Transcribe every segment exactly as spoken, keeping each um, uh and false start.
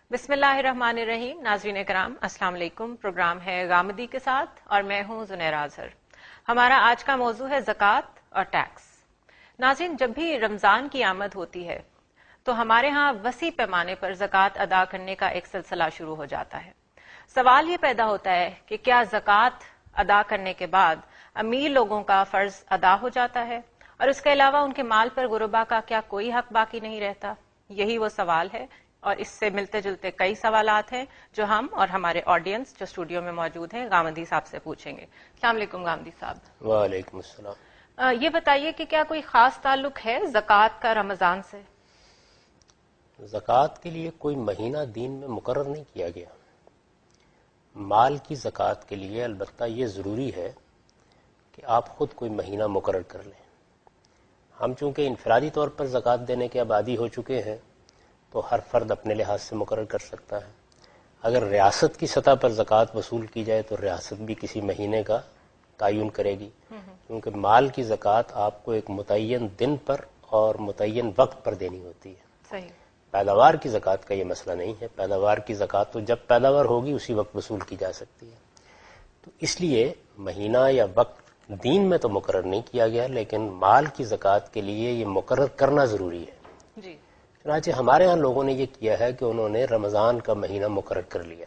بسم اللہ الرحمن الرحیم. ناظرین کرام السلام علیکم. پروگرام ہے غامدی کے ساتھ اور میں ہوں زنیرہ اظہر. ہمارا آج کا موضوع ہے زکوٰۃ اور ٹیکس. ناظرین، جب بھی رمضان کی آمد ہوتی ہے تو ہمارے ہاں وسیع پیمانے پر زکوٰۃ ادا کرنے کا ایک سلسلہ شروع ہو جاتا ہے. سوال یہ پیدا ہوتا ہے کہ کیا زکوٰۃ ادا کرنے کے بعد امیر لوگوں کا فرض ادا ہو جاتا ہے اور اس کے علاوہ ان کے مال پر غربا کا کیا کوئی حق باقی نہیں رہتا؟ یہی وہ سوال ہے اور اس سے ملتے جلتے کئی سوالات ہیں جو ہم اور ہمارے آڈینس جو اسٹوڈیو میں موجود ہیں غامدی صاحب سے پوچھیں گے. السلام علیکم غامدی صاحب. وعلیکم السلام. آ, یہ بتائیے کہ کیا کوئی خاص تعلق ہے زکوٰۃ کا رمضان سے؟ زکوٰۃ کے لیے کوئی مہینہ دین میں مقرر نہیں کیا گیا. مال کی زکوٰۃ کے لیے البتہ یہ ضروری ہے کہ آپ خود کوئی مہینہ مقرر کر لیں. ہم چونکہ انفرادی طور پر زکوٰۃ دینے کے عادی ہو چکے ہیں تو ہر فرد اپنے لحاظ سے مقرر کر سکتا ہے. اگر ریاست کی سطح پر زکوٰۃ وصول کی جائے تو ریاست بھی کسی مہینے کا تعین کرے گی، کیونکہ مال کی زکوٰۃ آپ کو ایک متعین دن پر اور متعین وقت پر دینی ہوتی ہے. صحیح. پیداوار کی زکوٰۃ کا یہ مسئلہ نہیں ہے. پیداوار کی زکوٰۃ تو جب پیداوار ہوگی اسی وقت وصول کی جا سکتی ہے. تو اس لیے مہینہ یا وقت دین میں تو مقرر نہیں کیا گیا، لیکن مال کی زکوٰۃ کے لیے یہ مقرر کرنا ضروری ہے. جی. چنانچہ ہمارے ہاں لوگوں نے یہ کیا ہے کہ انہوں نے رمضان کا مہینہ مقرر کر لیا.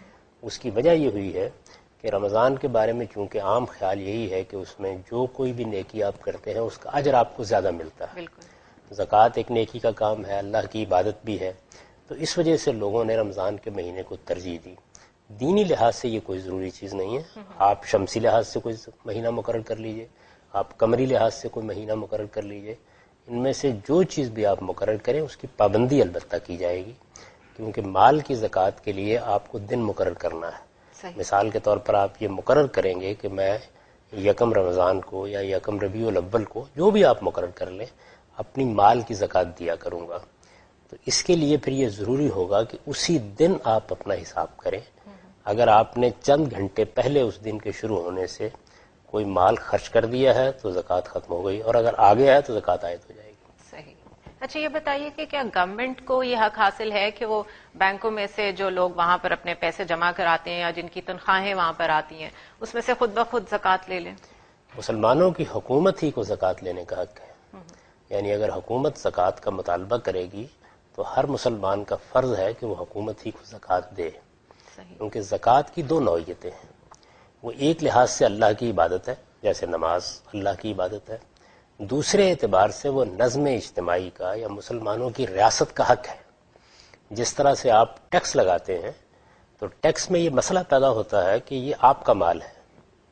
اس کی وجہ یہ ہوئی ہے کہ رمضان کے بارے میں چونکہ عام خیال یہی ہے کہ اس میں جو کوئی بھی نیکی آپ کرتے ہیں اس کا اجر آپ کو زیادہ ملتا ہے. بالکل. زکوٰۃ ایک نیکی کا کام ہے، اللہ کی عبادت بھی ہے، تو اس وجہ سے لوگوں نے رمضان کے مہینے کو ترجیح دی. دینی لحاظ سے یہ کوئی ضروری چیز نہیں ہے. آپ شمسی لحاظ سے کوئی مہینہ مقرر کر لیجئے، آپ قمری لحاظ سے کوئی مہینہ مقرر کر لیجئے. ان میں سے جو چیز بھی آپ مقرر کریں اس کی پابندی البتہ کی جائے گی، کیونکہ مال کی زکوٰۃ کے لیے آپ کو دن مقرر کرنا ہے. صحیح. مثال کے طور پر آپ یہ مقرر کریں گے کہ میں یکم رمضان کو یا یکم ربیع الاول کو، جو بھی آپ مقرر کر لیں، اپنی مال کی زکوٰۃ دیا کروں گا. تو اس کے لیے پھر یہ ضروری ہوگا کہ اسی دن آپ اپنا حساب کریں. اگر آپ نے چند گھنٹے پہلے اس دن کے شروع ہونے سے کوئی مال خرچ کر دیا ہے تو زکوٰۃ ختم ہو گئی، اور اگر آگے ہے تو زکوٰۃ عائد ہو جائے گی. صحیح. اچھا یہ بتائیے کہ کیا گورنمنٹ کو یہ حق حاصل ہے کہ وہ بینکوں میں سے جو لوگ وہاں پر اپنے پیسے جمع کراتے ہیں یا جن کی تنخواہیں وہاں پر آتی ہیں اس میں سے خود بخود زکوٰۃ لے لیں؟ مسلمانوں کی حکومت ہی کو زکوٰۃ لینے کا حق ہے. یعنی اگر حکومت زکوٰۃ کا مطالبہ کرے گی تو ہر مسلمان کا فرض ہے کہ وہ حکومت ہی کو زکوٰۃ دے. صحیح. کیونکہ زکوٰۃ کی دو نوعیتیں ہیں. وہ ایک لحاظ سے اللہ کی عبادت ہے، جیسے نماز اللہ کی عبادت ہے. دوسرے اعتبار سے وہ نظم اجتماعی کا یا مسلمانوں کی ریاست کا حق ہے. جس طرح سے آپ ٹیکس لگاتے ہیں تو ٹیکس میں یہ مسئلہ پیدا ہوتا ہے کہ یہ آپ کا مال ہے،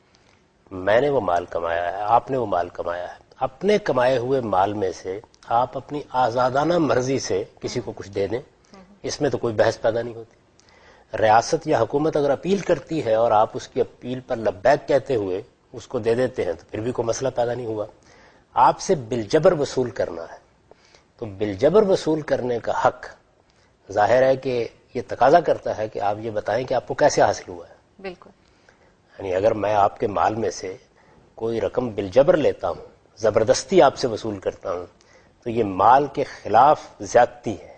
میں نے وہ مال کمایا ہے، آپ نے وہ مال کمایا ہے. اپنے کمائے ہوئے مال میں سے آپ اپنی آزادانہ مرضی سے کسی کو کچھ دے دیں، اس میں تو کوئی بحث پیدا نہیں ہوتی. ریاست یا حکومت اگر اپیل کرتی ہے اور آپ اس کی اپیل پر لبیک کہتے ہوئے اس کو دے دیتے ہیں تو پھر بھی کوئی مسئلہ پیدا نہیں ہوا. آپ سے بالجبر وصول کرنا ہے تو بالجبر وصول کرنے کا حق ظاہر ہے کہ یہ تقاضا کرتا ہے کہ آپ یہ بتائیں کہ آپ کو کیسے حاصل ہوا ہے. بالکل. یعنی اگر میں آپ کے مال میں سے کوئی رقم بالجبر لیتا ہوں، زبردستی آپ سے وصول کرتا ہوں، تو یہ مال کے خلاف زیادتی ہے.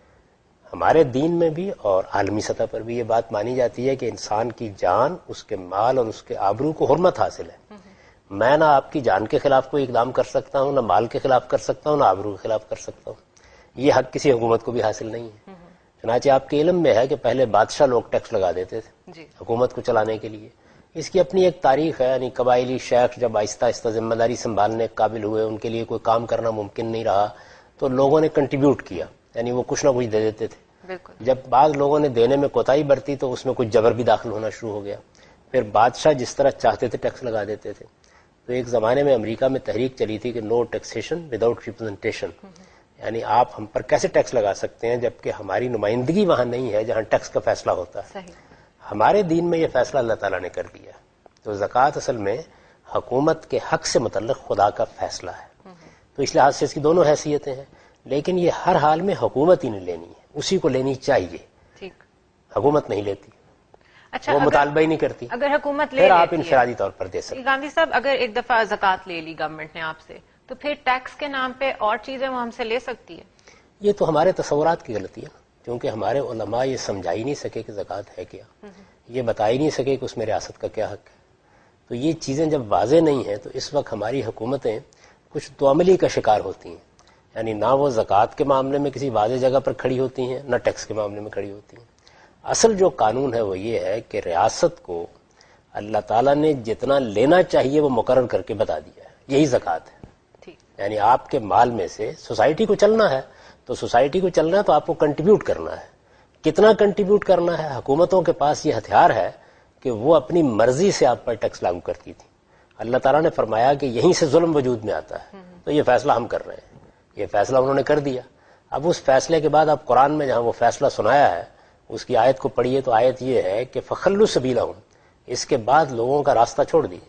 ہمارے دین میں بھی اور عالمی سطح پر بھی یہ بات مانی جاتی ہے کہ انسان کی جان، اس کے مال اور اس کے آبرو کو حرمت حاصل ہے. میں نہ آپ کی جان کے خلاف کوئی اقدام کر سکتا ہوں، نہ مال کے خلاف کر سکتا ہوں، نہ آبرو کے خلاف کر سکتا ہوں. یہ حق کسی حکومت کو بھی حاصل نہیں ہے. چنانچہ آپ کے علم میں ہے کہ پہلے بادشاہ لوگ ٹیکس لگا دیتے تھے جی. حکومت کو چلانے کے لیے. اس کی اپنی ایک تاریخ ہے. یعنی قبائلی شیخ جب آہستہ آہستہ ذمہ داری سنبھالنے کے قابل ہوئے، ان کے لیے کوئی کام کرنا ممکن نہیں رہا، تو لوگوں نے کنٹریبیوٹ کیا، یعنی وہ کچھ نہ کچھ دے دیتے تھے. بالکل. جب بعض لوگوں نے دینے میں کوتاہی برتی تو اس میں کچھ جبر بھی داخل ہونا شروع ہو گیا. پھر بادشاہ جس طرح چاہتے تھے ٹیکس لگا دیتے تھے. تو ایک زمانے میں امریکہ میں تحریک چلی تھی کہ نو ٹیکسیشن وداؤٹ ریپرزنٹیشن، یعنی آپ ہم پر کیسے ٹیکس لگا سکتے ہیں جبکہ ہماری نمائندگی وہاں نہیں ہے جہاں ٹیکس کا فیصلہ ہوتا ہے. صحیح. ہمارے دین میں یہ فیصلہ اللہ تعالیٰ نے کر دیا. تو زکوٰۃ اصل میں حکومت کے حق سے متعلق خدا کا فیصلہ ہے. تو اس لحاظ سے اس کی دونوں حیثیتیں ہیں، لیکن یہ ہر حال میں حکومت ہی نہیں لینی ہے، اسی کو لینی چاہیے. ٹھیک. حکومت نہیں لیتی. اچھا وہ اگر- مطالبہ ہی نہیں کرتی. اگر حکومت لے پھر آپ لیتی ہے- انفرادی طور پر دے سکتے. گاندھی صاحب اگر ایک دفعہ زکوٰۃ لے لی گورنمنٹ نے آپ سے تو پھر ٹیکس کے نام پہ اور چیزیں وہ ہم سے لے سکتی ہے؟ یہ تو ہمارے تصورات کی غلطی ہے. کیونکہ ہمارے علماء یہ سمجھا ہی نہیں سکے کہ زکوٰۃ ہے کیا، یہ بتا ہی نہیں سکے کہ اس میں ریاست کا کیا حق ہے. تو یہ چیزیں جب واضح نہیں ہیں تو اس وقت ہماری حکومتیں کچھ تواملی کا شکار ہوتی ہیں، یعنی نہ وہ زکوٰۃ کے معاملے میں کسی واضح جگہ پر کھڑی ہوتی ہیں، نہ ٹیکس کے معاملے میں کھڑی ہوتی ہیں. اصل جو قانون ہے وہ یہ ہے کہ ریاست کو اللہ تعالیٰ نے جتنا لینا چاہیے وہ مقرر کر کے بتا دیا ہے، یہی زکوٰۃ ہے. یعنی آپ کے مال میں سے سوسائٹی کو چلنا ہے تو سوسائٹی کو چلنا ہے تو آپ کو کنٹریبیوٹ کرنا ہے. کتنا کنٹریبیوٹ کرنا ہے؟ حکومتوں کے پاس یہ ہتھیار ہے کہ وہ اپنی مرضی سے آپ پر ٹیکس لاگو کرتی تھی. اللہ تعالیٰ نے فرمایا کہ یہیں سے ظلم وجود میں آتا ہے، تو یہ فیصلہ ہم کر رہے ہیں. یہ فیصلہ انہوں نے کر دیا. اب اس فیصلے کے بعد آپ قرآن میں جہاں وہ فیصلہ سنایا ہے اس کی آیت کو پڑھیے تو آیت یہ ہے کہ فخلوا سبیلہم، اس کے بعد لوگوں کا راستہ چھوڑ دیجیے.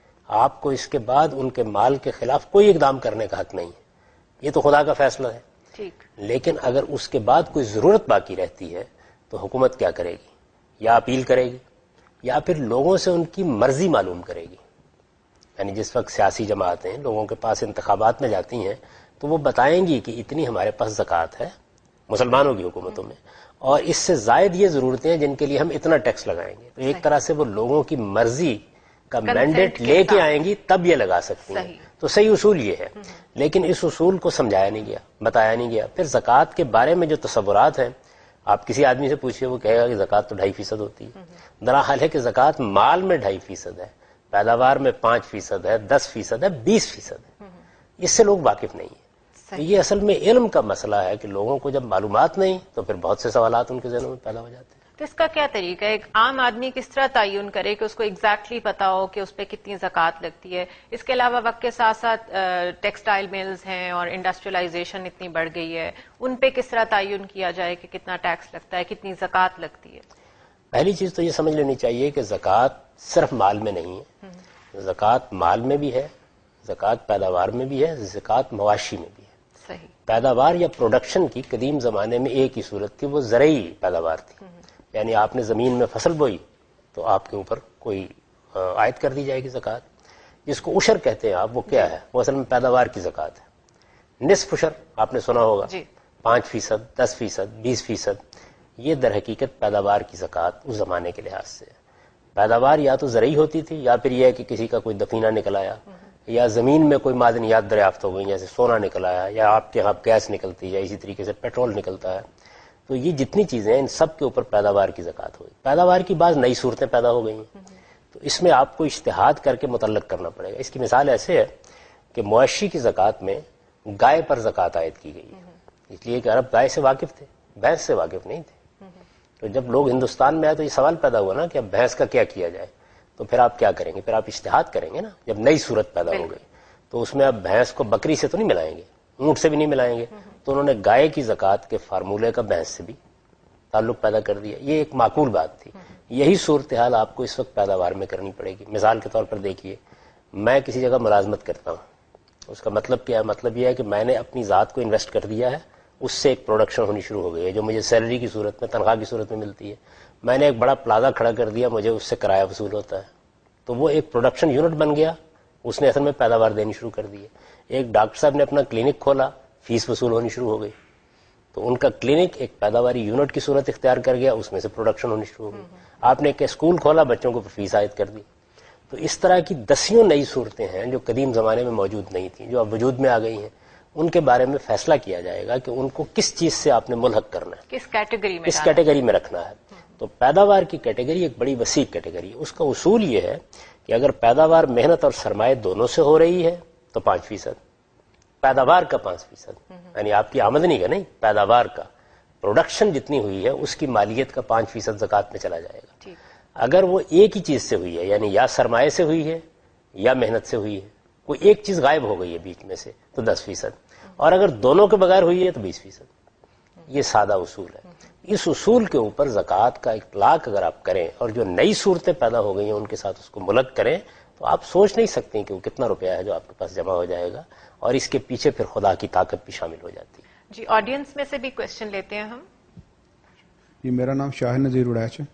آپ کو اس کے بعد ان کے مال کے خلاف کوئی اقدام کرنے کا حق نہیں ہے. یہ تو خدا کا فیصلہ ہے. ٹھیک. لیکن اگر اس کے بعد کوئی ضرورت باقی رہتی ہے تو حکومت کیا کرے گی؟ یا اپیل کرے گی یا پھر لوگوں سے ان کی مرضی معلوم کرے گی. یعنی جس وقت سیاسی جماعتیں لوگوں کے پاس انتخابات میں جاتی ہیں تو وہ بتائیں گی کہ اتنی ہمارے پاس زکوٰۃ ہے مسلمانوں کی حکومتوں میں، اور اس سے زائد یہ ضرورتیں ہیں جن کے لیے ہم اتنا ٹیکس لگائیں گے. تو ایک طرح سے وہ لوگوں کی مرضی کا مینڈیٹ لے کے آئیں گی تب یہ لگا سکتی ہیں. تو صحیح اصول یہ ہے، لیکن اس اصول کو سمجھایا نہیں گیا، بتایا نہیں گیا. پھر زکوٰۃ کے بارے میں جو تصورات ہیں، آپ کسی آدمی سے پوچھیے وہ کہے گا کہ زکوٰۃ تو ڈھائی فیصد ہوتی ہے. دراحال ہے کہ زکوٰۃ مال میں ڈھائی فیصد ہے، پیداوار میں پانچ فیصد ہے، دس فیصد ہے، بیس فیصد ہے. اس سے لوگ واقف نہیں ہیں. تو یہ اصل میں علم کا مسئلہ ہے کہ لوگوں کو جب معلومات نہیں تو پھر بہت سے سوالات ان کے ذہنوں میں پیدا ہو جاتے ہیں. تو اس کا کیا طریقہ ہے؟ ایک عام آدمی کس طرح تعین کرے کہ اس کو ایگزیکٹلی پتا ہو کہ اس پہ کتنی زکوٰۃ لگتی ہے؟ اس کے علاوہ وقت کے ساتھ ساتھ ٹیکسٹائل ملز ہیں اور انڈسٹریلائزیشن اتنی بڑھ گئی ہے، ان پہ کس طرح تعین کیا جائے کہ کتنا ٹیکس لگتا ہے، کتنی زکوٰۃ لگتی ہے؟ پہلی چیز تو یہ سمجھ لینی چاہیے کہ زکوٰۃ صرف مال میں نہیں ہے. زکوٰۃ مال میں بھی ہے، زکوٰۃ پیداوار میں بھی ہے، زکوٰۃ مواشی میں بھی ہے. صحیح. پیداوار یا پروڈکشن کی قدیم زمانے میں ایک ہی صورت تھی، وہ زرعی پیداوار تھی. یعنی آپ نے زمین میں فصل بوئی تو آپ کے اوپر کوئی عائد کر دی جائے گی زکوٰۃ. جس کو عشر کہتے ہیں آپ، وہ کیا ہے؟ وہ اصل میں پیداوار کی زکوٰۃ ہے. نصف عشر آپ نے سنا ہوگا، پانچ فیصد، دس فیصد، بیس فیصد. یہ در حقیقت پیداوار کی زکوٰۃ اس زمانے کے لحاظ سے. پیداوار یا تو زرعی ہوتی تھی یا پھر یہ ہے کہ کسی کا کوئی دفینہ نکل آیا یا زمین میں کوئی معدنیات دریافت ہو گئی، جیسے سونا نکل آیا یا آپ کے یہاں گیس نکلتی ہے، اسی طریقے سے پیٹرول نکلتا ہے. تو یہ جتنی چیزیں ہیں ان سب کے اوپر پیداوار کی زکوٰۃ ہوئی. پیداوار کی بعض نئی صورتیں پیدا ہو گئی ہیں تو اس میں آپ کو اجتہاد کر کے متعلق کرنا پڑے گا. اس کی مثال ایسے ہے کہ مویشی کی زکوٰۃ میں گائے پر زکوٰۃ عائد کی گئی ہے، اس لیے کہ عرب گائے سے واقف تھے، بھینس سے واقف نہیں تھے. تو جب لوگ ہندوستان میں آئے تو یہ سوال پیدا ہوا نا کہ اب بھینس کا کیا کیا جائے. تو پھر آپ کیا کریں گے؟ پھر آپ اجتہاد کریں گے نا. جب نئی صورت پیدا ہو گئی تو اس میں اب بھینس کو بکری سے تو نہیں ملائیں گے، اونٹ سے بھی نہیں ملائیں گے. تو انہوں نے گائے کی زکوٰۃ کے فارمولے کا بھینس سے بھی تعلق پیدا کر دیا. یہ ایک معقول بات تھی. یہی صورتحال آپ کو اس وقت پیداوار میں کرنی پڑے گی. مثال کے طور پر دیکھیے، میں کسی جگہ ملازمت کرتا ہوں، اس کا مطلب کیا ہے؟ مطلب یہ ہے کہ میں نے اپنی ذات کو انویسٹ کر دیا ہے، اس سے ایک پروڈکشن ہونی شروع ہو گئی ہے جو مجھے سیلری کی صورت میں، تنخواہ کی صورت میں ملتی ہے. میں نے ایک بڑا پلازا کھڑا کر دیا، مجھے اس سے کرایہ وصول ہوتا ہے. تو وہ ایک پروڈکشن یونٹ بن گیا، اس نے اصل میں پیداوار دینی شروع کر دی ہے. ایک ڈاکٹر صاحب نے اپنا کلینک کھولا، فیس وصول ہونی شروع ہو گئی. تو ان کا کلینک ایک پیداواری یونٹ کی صورت اختیار کر گیا، اس میں سے پروڈکشن ہونی شروع ہو گئی. آپ نے ایک اسکول کھولا، بچوں کو فیس عائد کر دی. تو اس طرح کی دسیوں نئی صورتیں ہیں جو قدیم زمانے میں موجود نہیں تھیں، جو اب وجود میں آ گئی ہیں. ان کے بارے میں فیصلہ کیا جائے گا کہ ان کو کس چیز سے آپ نے ملحق کرنا ہے، کس کیٹیگری میں کس کیٹیگری میں رکھنا ہے. تو پیداوار کی کیٹیگری ایک بڑی وسیع کیٹیگری ہے. اس کا اصول یہ ہے کہ اگر پیداوار محنت اور سرمایہ دونوں سے ہو رہی ہے تو پانچ فیصد پیداوار کا، پانچ فیصد یعنی آپ کی آمدنی کا نہیں، پیداوار کا، پروڈکشن جتنی ہوئی ہے اس کی مالیت کا پانچ فیصد زکوٰۃ میں چلا جائے گا. اگر وہ ایک ہی چیز سے ہوئی ہے، یعنی یا سرمایہ سے ہوئی ہے یا محنت سے ہوئی ہے، کوئی ایک چیز غائب ہو گئی ہے بیچ میں سے، تو دس فیصد اور اگر دونوں کے بغیر ہوئی ہے تو بیس فیصد. یہ سادہ اصول ہے. اس اصول کے اوپر زکوٰۃ کا اطلاق اگر آپ کریں اور جو نئی صورتیں پیدا ہو گئی ہیں ان کے ساتھ اس کو ملک کریں تو آپ سوچ نہیں سکتے کہ وہ کتنا روپیہ ہے جو آپ کے پاس جمع ہو جائے گا، اور اس کے پیچھے پھر خدا کی طاقت بھی شامل ہو جاتی ہے. جی آڈینس میں سے بھی کوشچن لیتے ہیں ہم. جی میرا نام شاہ نذیر اڑیچ ہے.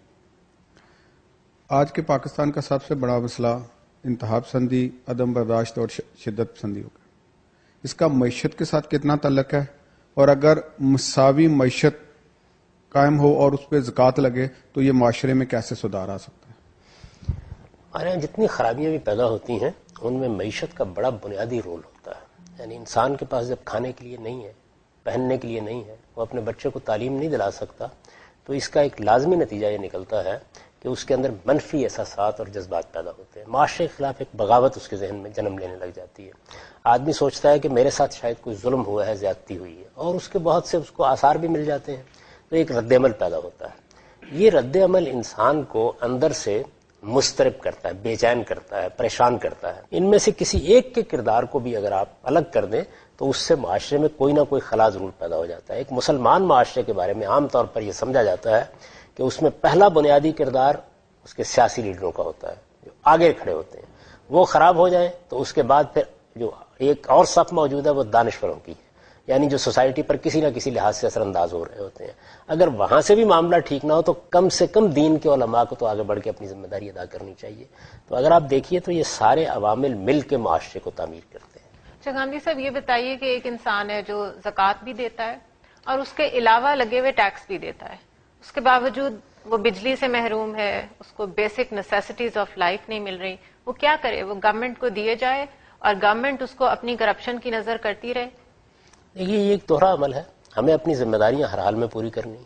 آج کے پاکستان کا سب سے بڑا مسئلہ انتہا پسندی، عدم برداشت اور شدت پسندی ہو گیا. اس کا معیشت کے ساتھ کتنا تعلق ہے؟ اور اگر مساوی معیشت قائم ہو اور اس پہ زکوٰۃ لگے تو یہ معاشرے میں کیسے سدھار آ سکتا ہے؟ ہمارے یہاں جتنی خرابیاں بھی پیدا ہوتی ہیں ان میں معیشت کا بڑا بنیادی رول ہوتا ہے. یعنی انسان کے پاس جب کھانے کے لیے نہیں ہے، پہننے کے لیے نہیں ہے، وہ اپنے بچے کو تعلیم نہیں دلا سکتا، تو اس کا ایک لازمی نتیجہ یہ نکلتا ہے کہ اس کے اندر منفی احساسات اور جذبات پیدا ہوتے ہیں. معاشرے کے خلاف ایک بغاوت اس کے ذہن میں جنم لینے لگ جاتی ہے. آدمی سوچتا ہے کہ میرے ساتھ شاید کوئی ظلم ہوا ہے، زیادتی ہوئی ہے، اور اس کے بہت سے اس کو آثار بھی مل جاتے ہیں، تو ایک رد عمل پیدا ہوتا ہے. یہ رد عمل انسان کو اندر سے مضطرب کرتا ہے، بے چین کرتا ہے، پریشان کرتا ہے. ان میں سے کسی ایک کے کردار کو بھی اگر آپ الگ کر دیں تو اس سے معاشرے میں کوئی نہ کوئی خلا ضرور پیدا ہو جاتا ہے. ایک مسلمان معاشرے کے بارے میں عام طور پر یہ سمجھا جاتا ہے کہ اس میں پہلا بنیادی کردار اس کے سیاسی لیڈروں کا ہوتا ہے جو آگے کھڑے ہوتے ہیں. وہ خراب ہو جائیں تو اس کے بعد پھر جو ایک اور صف موجود ہے وہ دانشوروں کی ہے، یعنی جو سوسائٹی پر کسی نہ کسی لحاظ سے اثر انداز ہو رہے ہوتے ہیں. اگر وہاں سے بھی معاملہ ٹھیک نہ ہو تو کم سے کم دین کے علماء کو تو آگے بڑھ کے اپنی ذمہ داری ادا کرنی چاہیے. تو اگر آپ دیکھیے تو یہ سارے عوامل مل کے معاشرے کو تعمیر کرتے ہیں. اچھا گاندھی صاحب، یہ بتائیے کہ ایک انسان ہے جو زکوٰۃ بھی دیتا ہے اور اس کے علاوہ لگے ہوئے ٹیکس بھی دیتا ہے، اس کے باوجود وہ بجلی سے محروم ہے، اس کو بیسک نیسیسٹیز آف لائف نہیں مل رہی، وہ کیا کرے؟ وہ گورنمنٹ کو دیے جائے اور گورنمنٹ اس کو اپنی کرپشن کی نظر کرتی رہے؟ دیکھیے یہ ایک دوہرا عمل ہے. ہمیں اپنی ذمہ داریاں ہر حال میں پوری کرنی.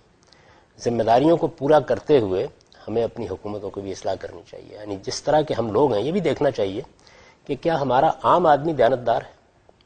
ذمہ داریوں کو پورا کرتے ہوئے ہمیں اپنی حکومتوں کو بھی اصلاح کرنی چاہیے. یعنی جس طرح کے ہم لوگ ہیں یہ بھی دیکھنا چاہیے کہ کیا ہمارا عام آدمی دیانتدار ہے.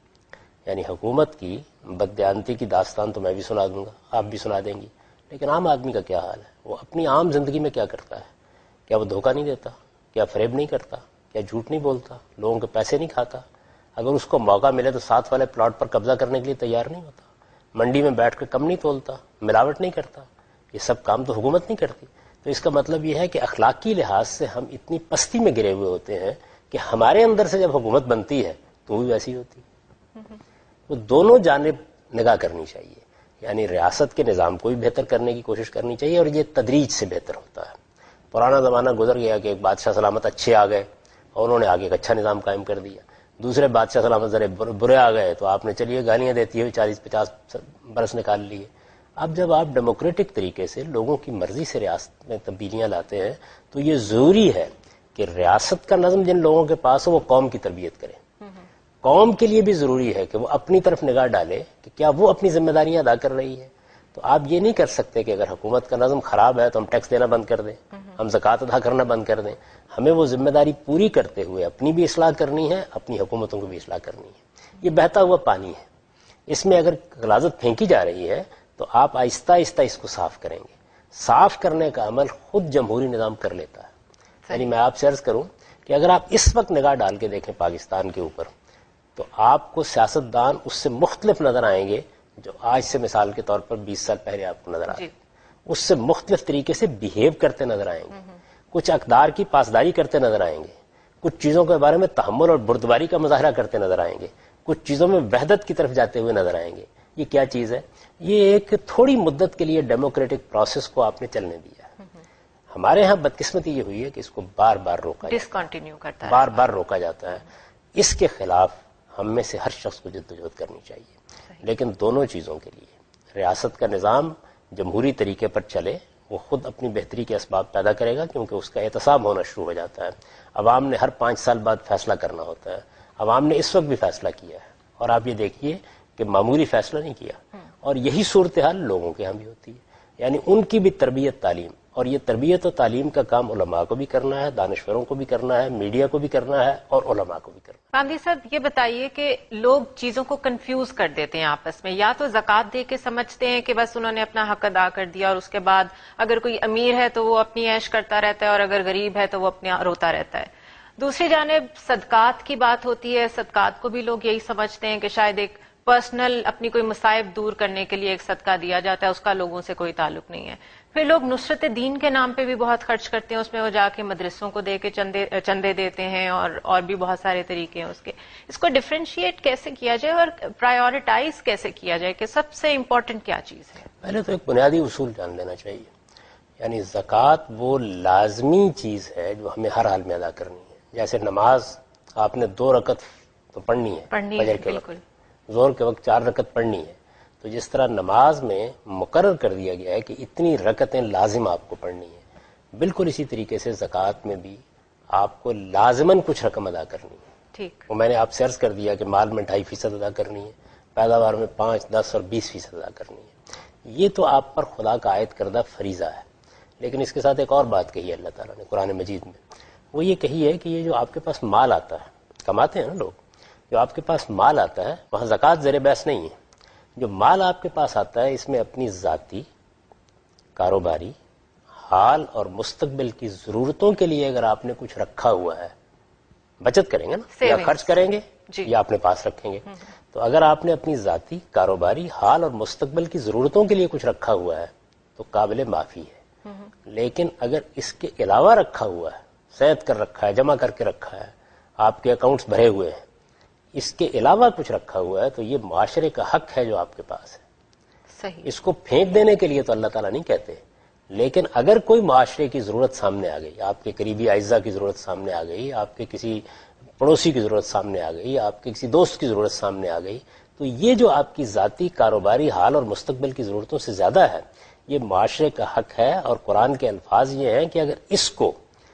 یعنی حکومت کی بددیانتی کی داستان تو میں بھی سنا دوں گا، آپ بھی سنا دیں گی، لیکن عام آدمی کا کیا حال ہے؟ وہ اپنی عام زندگی میں کیا کرتا ہے؟ کیا وہ دھوکہ نہیں دیتا؟ کیا فریب نہیں کرتا؟ کیا جھوٹ نہیں بولتا؟ لوگوں کے پیسے نہیں کھاتا؟ اگر اس کو موقع ملے تو ساتھ والے پلاٹ پر قبضہ کرنے کے لیے تیار نہیں ہوتا؟ منڈی میں بیٹھ کر کم نہیں تولتا؟ ملاوٹ نہیں کرتا؟ یہ سب کام تو حکومت نہیں کرتی. تو اس کا مطلب یہ ہے کہ اخلاقی لحاظ سے ہم اتنی پستی میں گرے ہوئے ہوتے ہیں کہ ہمارے اندر سے جب حکومت بنتی ہے تو بھی ویسی ہوتی ہے. تو دونوں جانب نگاہ کرنی چاہیے. یعنی ریاست کے نظام کو بھی بہتر کرنے کی کوشش کرنی چاہیے، اور یہ تدریج سے بہتر ہوتا ہے. پرانا زمانہ گزر گیا کہ ایک بادشاہ سلامت اچھے آ گئے اور انہوں نے آگے ایک اچھا نظام قائم کر دیا. دوسرے بادشاہ سلامت ذرے برے آ گئے تو آپ نے چلیے گالیاں دیتی ہوئی چالیس پچاس برس نکال لیے. اب جب آپ ڈیموکریٹک طریقے سے لوگوں کی مرضی سے ریاست میں تبدیلیاں لاتے ہیں تو یہ ضروری ہے کہ ریاست کا نظم جن لوگوں کے پاس ہو وہ قوم کی تربیت کریں. قوم کے لیے بھی ضروری ہے کہ وہ اپنی طرف نگاہ ڈالے کہ کیا وہ اپنی ذمہ داریاں ادا کر رہی ہے. تو آپ یہ نہیں کر سکتے کہ اگر حکومت کا نظم خراب ہے تو ہم ٹیکس دینا بند کر دیں، ہم زکوٰۃ ادا کرنا بند کر دیں. ہمیں وہ ذمہ داری پوری کرتے ہوئے اپنی بھی اصلاح کرنی ہے، اپنی حکومتوں کو بھی اصلاح کرنی ہے. یہ بہتا ہوا پانی ہے، اس میں اگر غلاظت پھینکی جا رہی ہے تو آپ آہستہ آہستہ اس کو صاف کریں گے. صاف کرنے کا عمل خود جمہوری نظام کر لیتا ہے. یعنی میں آپ سے عرض کروں کہ اگر آپ اس وقت نگاہ ڈال کے دیکھیں پاکستان کے اوپر تو آپ کو سیاستدان اس سے مختلف نظر آئیں گے جو آج سے مثال کے طور پر بیس سال پہلے آپ کو نظر آئے. اس سے مختلف طریقے سے بیہیو کرتے نظر آئیں گے، کچھ اقدار کی پاسداری کرتے نظر آئیں گے، کچھ چیزوں کے بارے میں تحمل اور بردباری کا مظاہرہ کرتے نظر آئیں گے، کچھ چیزوں میں وحدت کی طرف جاتے ہوئے نظر آئیں گے. یہ کیا چیز ہے؟ یہ ایک تھوڑی مدت کے لیے ڈیموکریٹک پروسیس کو آپ نے چلنے دیا. ہمارے ہاں بدقسمتی یہ ہوئی ہے کہ اس کو بار بار روکا ڈسکنٹینیو کرتا ہے، بار بار روکا جاتا ہے. اس کے خلاف ہم میں سے ہر شخص کو جدوجہد کرنی چاہیے. لیکن دونوں چیزوں کے لیے ریاست کا نظام جمہوری طریقے پر چلے، وہ خود اپنی بہتری کے اسباب پیدا کرے گا کیونکہ اس کا احتساب ہونا شروع ہو جاتا ہے. عوام نے ہر پانچ سال بعد فیصلہ کرنا ہوتا ہے. عوام نے اس وقت بھی فیصلہ کیا ہے اور آپ یہ دیکھیے کہ معمولی فیصلہ نہیں کیا. اور یہی صورتحال لوگوں کے ہاں بھی ہوتی ہے. یعنی ان کی بھی تربیت تعلیم، اور یہ تربیت و تعلیم کا کام علماء کو بھی کرنا ہے، دانشوروں کو بھی کرنا ہے، میڈیا کو بھی کرنا ہے اور علماء کو بھی کرنا ہے. گاندھی صاحب یہ بتائیے کہ لوگ چیزوں کو کنفیوز کر دیتے ہیں آپس میں، یا تو زکوٰۃ دے کے سمجھتے ہیں کہ بس انہوں نے اپنا حق ادا کر دیا اور اس کے بعد اگر کوئی امیر ہے تو وہ اپنی عیش کرتا رہتا ہے اور اگر غریب ہے تو وہ اپنے روتا رہتا ہے. دوسری جانب صدقات کی بات ہوتی ہے، صدقات کو بھی لوگ یہی سمجھتے ہیں کہ شاید ایک پرسنل اپنی کوئی مصائب دور کرنے کے لیے ایک صدقہ دیا جاتا ہے، اس کا لوگوں سے کوئی تعلق نہیں ہے. پھر لوگ نصرت دین کے نام پہ بھی بہت خرچ کرتے ہیں، اس میں وہ جا کے مدرسوں کو دے کے چندے چندے دیتے ہیں اور اور بھی بہت سارے طریقے ہیں اس کے. اس کو ڈفرینشیٹ کیسے کیا جائے اور پرائیورٹائز کیسے کیا جائے کہ سب سے امپورٹنٹ کیا چیز ہے؟ پہلے تو ایک بنیادی اصول جان لینا چاہیے. یعنی زکوٰۃ وہ لازمی چیز ہے جو ہمیں ہر حال میں ادا کرنی ہے. جیسے نماز آپ نے دو رکعت تو پڑھنی ہے فجر کے وقت، زور کے وقت چار رکعت پڑھنی ہے. تو تو جس طرح نماز میں مقرر کر دیا گیا ہے کہ اتنی رکعتیں لازم آپ کو پڑھنی ہیں، بالکل اسی طریقے سے زکوٰۃ میں بھی آپ کو لازماً کچھ رقم ادا کرنی ہے. ٹھیک. وہ میں نے آپ سے عرض کر دیا کہ مال میں ڈھائی فیصد ادا کرنی ہے، پیداوار میں پانچ، دس اور بیس فیصد ادا کرنی ہے. یہ تو آپ پر خدا کا عائد کردہ فریضہ ہے. لیکن اس کے ساتھ ایک اور بات کہی ہے اللہ تعالیٰ نے قرآن مجید میں، وہ یہ کہی ہے کہ یہ جو آپ کے پاس مال آتا ہے، کماتے ہیں نا لوگ، جو آپ کے پاس مال آتا ہے وہاں زکوٰۃ زیر بحث نہیں ہے. جو مال آپ کے پاس آتا ہے اس میں اپنی ذاتی، کاروباری، حال اور مستقبل کی ضرورتوں کے لیے اگر آپ نے کچھ رکھا ہوا ہے، بچت کریں گے نا، یا خرچ کریں گے یا اپنے پاس رکھیں گے. تو اگر آپ نے اپنی ذاتی، کاروباری، حال اور مستقبل کی ضرورتوں کے لیے کچھ رکھا ہوا ہے تو قابل معافی ہے. لیکن اگر اس کے علاوہ رکھا ہوا ہے، صید کر رکھا ہے، جمع کر کے رکھا ہے، آپ کے اکاؤنٹس بھرے ہوئے ہیں، اس کے علاوہ کچھ رکھا ہوا ہے تو یہ معاشرے کا حق ہے جو آپ کے پاس ہے. صحیح. اس کو پھینک دینے کے لیے تو اللہ تعالیٰ نہیں کہتے. لیکن اگر کوئی معاشرے کی ضرورت سامنے آ گئی، آپ کے قریبی اعزاء کی ضرورت سامنے آ گئی، آپ کے کسی پڑوسی کی ضرورت سامنے آ گئی، آپ کے کسی دوست کی ضرورت سامنے آ گئی، تو یہ جو آپ کی ذاتی، کاروباری، حال اور مستقبل کی ضرورتوں سے زیادہ ہے، یہ معاشرے کا حق ہے. اور قرآن کے الفاظ یہ ہیں کہ اگر اس کو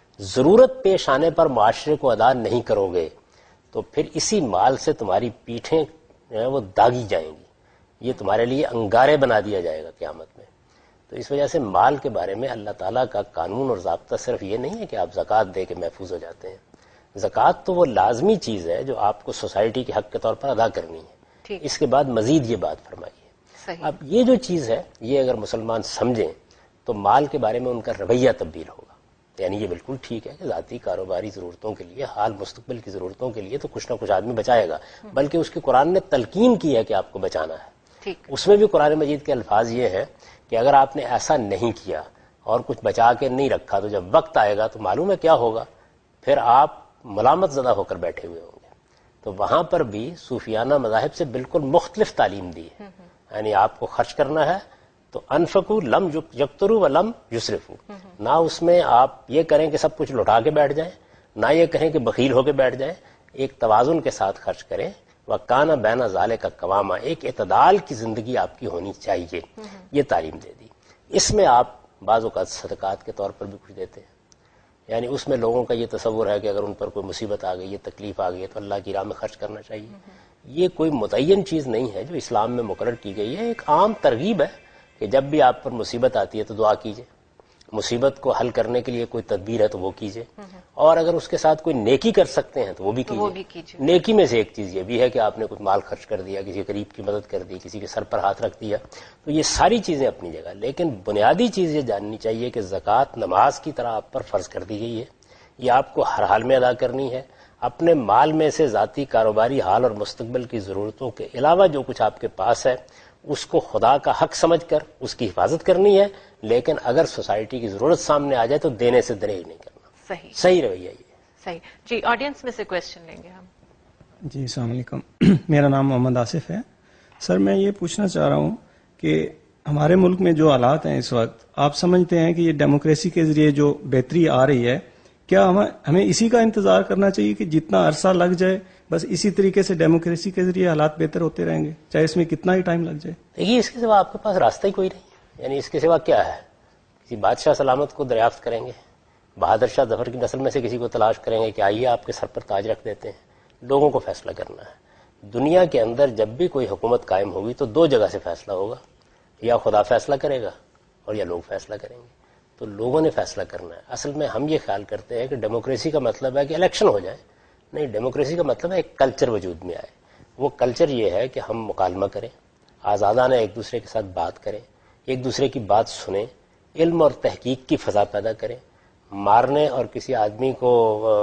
ضرورت پیش آنے پر معاشرے کو ادا نہیں کرو گے تو پھر اسی مال سے تمہاری پیٹھیں جو ہیں وہ داغی جائیں گی، یہ تمہارے لیے انگارے بنا دیا جائے گا قیامت میں. تو اس وجہ سے مال کے بارے میں اللہ تعالیٰ کا قانون اور ضابطہ صرف یہ نہیں ہے کہ آپ زکوٰۃ دے کے محفوظ ہو جاتے ہیں. زکوٰۃ تو وہ لازمی چیز ہے جو آپ کو سوسائٹی کے حق کے طور پر ادا کرنی ہے. اس کے بعد مزید یہ بات فرمائیے. اب یہ جو چیز ہے یہ اگر مسلمان سمجھیں تو مال کے بارے میں ان کا رویہ تبدیل ہوگا. یعنی یہ بالکل ٹھیک ہے کہ ذاتی، کاروباری ضرورتوں کے لیے، حال مستقبل کی ضرورتوں کے لیے تو کچھ نہ کچھ آدمی بچائے گا، بلکہ اس کی قرآن نے تلقین کی ہے کہ آپ کو بچانا ہے. اس میں بھی قرآن مجید کے الفاظ یہ ہیں کہ اگر آپ نے ایسا نہیں کیا اور کچھ بچا کے نہیں رکھا تو جب وقت آئے گا تو معلوم ہے کیا ہوگا، پھر آپ ملامت زدہ ہو کر بیٹھے ہوئے ہوں گے. تو وہاں پر بھی صوفیانہ مذاہب سے بالکل مختلف تعلیم دی ہے. یعنی آپ کو خرچ کرنا ہے تو انفقو لم یقترو و لم یسرفو، نہ اس میں آپ یہ کریں کہ سب کچھ لٹا کے بیٹھ جائیں، نہ یہ کہیں کہ بخیل ہو کے بیٹھ جائیں. ایک توازن کے ساتھ خرچ کریں. وَكَانَ بَيْنَ ذَلِكَ قَوَامًا، ایک اعتدال کی زندگی آپ کی ہونی چاہیے. یہ تعلیم دے دی. اس میں آپ بعض اوقات صدقات کے طور پر بھی کچھ دیتے ہیں. یعنی اس میں لوگوں کا یہ تصور ہے کہ اگر ان پر کوئی مصیبت آ گئی ہے، تکلیف آ گئی ہے تو اللہ کی راہ میں خرچ کرنا چاہیے. یہ کوئی متعین چیز نہیں ہے جو اسلام میں مقرر کی گئی ہے. ایک عام ترغیب ہے کہ جب بھی آپ پر مصیبت آتی ہے تو دعا کیجئے، مصیبت کو حل کرنے کے لیے کوئی تدبیر ہے تو وہ کیجئے، اور اگر اس کے ساتھ کوئی نیکی کر سکتے ہیں تو وہ بھی کیجئے. نیکی میں سے ایک چیز یہ بھی ہے کہ آپ نے کچھ مال خرچ کر دیا، کسی قریب کی مدد کر دی، کسی کے سر پر ہاتھ رکھ دیا، تو یہ ساری چیزیں اپنی جگہ. لیکن بنیادی چیز یہ جاننی چاہیے کہ زکوٰۃ نماز کی طرح آپ پر فرض کر دی گئی ہے. یہ آپ کو ہر حال میں ادا کرنی ہے. اپنے مال میں سے ذاتی، کاروباری، حال اور مستقبل کی ضرورتوں کے علاوہ جو کچھ آپ کے پاس ہے اس کو خدا کا حق سمجھ کر اس کی حفاظت کرنی ہے. لیکن اگر سوسائٹی کی ضرورت سامنے آ جائے تو دینے سے دریغ نہیں کرنا. صحیح صحیح رویہ یہ. صحیح. جی آڈینس میں سے کوشچن لیں گے ہم. جی السلام علیکم، میرا نام محمد آصف ہے. سر میں یہ پوچھنا چاہ رہا ہوں کہ ہمارے ملک میں جو حالات ہیں اس وقت، آپ سمجھتے ہیں کہ یہ ڈیموکریسی کے ذریعے جو بہتری آ رہی ہے، کیا ہمیں اسی کا انتظار کرنا چاہیے کہ جتنا عرصہ لگ جائے بس اسی طریقے سے ڈیموکریسی کے ذریعے حالات بہتر ہوتے رہیں گے، چاہے اس میں کتنا ہی ٹائم لگ جائے؟ دیکھیے اس کے سوا آپ کے پاس راستہ ہی کوئی نہیں. یعنی اس کے سوا کیا ہے؟ کسی بادشاہ سلامت کو دریافت کریں گے، بہادر شاہ ظفر کی نسل میں سے کسی کو تلاش کریں گے کہ آئیے آپ کے سر پر تاج رکھ دیتے ہیں. لوگوں کو فیصلہ کرنا ہے. دنیا کے اندر جب بھی کوئی حکومت قائم ہوگی تو دو جگہ سے فیصلہ ہوگا، یا خدا فیصلہ کرے گا اور یا لوگ فیصلہ کریں گے. تو لوگوں نے فیصلہ کرنا ہے. اصل میں ہم یہ خیال کرتے ہیں کہ ڈیموکریسی کا مطلب ہے کہ الیکشن ہو جائے. نہیں، ڈیموکریسی کا مطلب ہے ایک کلچر وجود میں آئے. وہ کلچر یہ ہے کہ ہم مکالمہ کریں، آزادانہ ایک دوسرے کے ساتھ بات کریں، ایک دوسرے کی بات سنیں، علم اور تحقیق کی فضا پیدا کریں، مارنے اور کسی آدمی کو